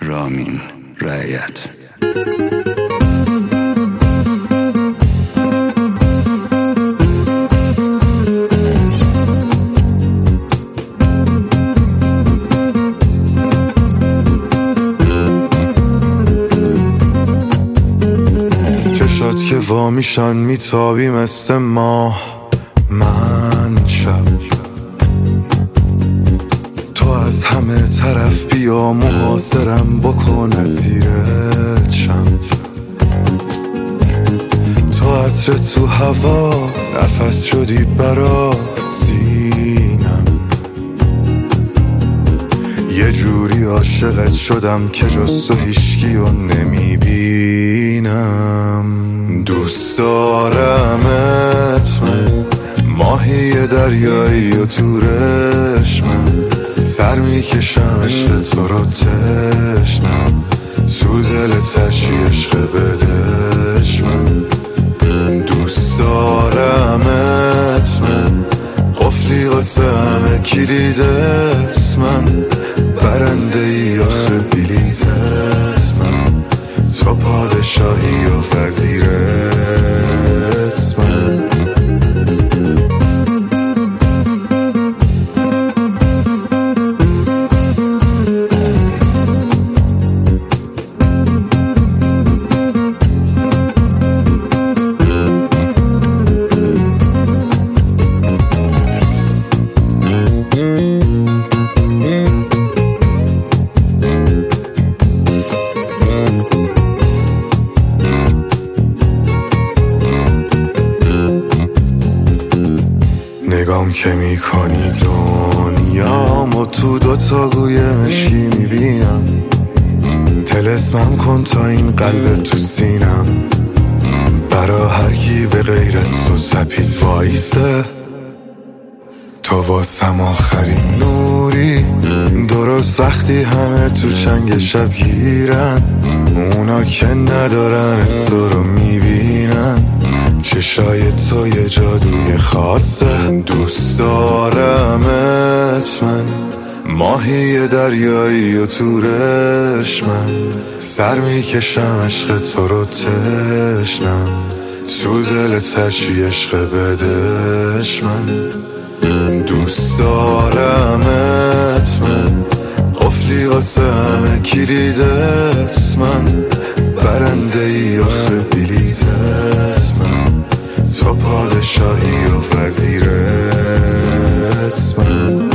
رامین رعیت. چشات که وا میشن میتابی مثل ماه، من شب تو از همه طرف بیا محاصرم بکن از زیر چم. تو عطر تو هوا نفس شدی برا سینم، یه جوری عاشقت شدم که جز تو هیشگیو نمیبینم. دوست دارمت من، ماهی دریایی و تورش من، سر میکشم عشق تو رو تشنم، تو دل تشی عشق بدش من. دوست دارمت من، قفلی واسه همه کلیدت من، برنده ای آخه بلیتت من، تو پادشاهی و وزیرت من. نگام که میکنی دنیامو تو دوتا گوی مشکی میبینم، طلسمم کن تا این قلب تو سینم، برا هر کی به غیر از تو تپید وایسه، تو واسم آخرین نوری. درست وقتی همه تو چنگ شب گیرن، اونا که ندارن تو رو میبینن، چشای تو یه جادوی خاصه. دوست دارمت من، ماهی دریایی و تورش من، سر میکشم عشق تو رو تشنم، تو دل تشی عشق بدش من. دوست دارمت من، قفلی واسه همه کلیدت من، برنده ای آخه بلیتت من، تو پادشاهی و وزیرت من.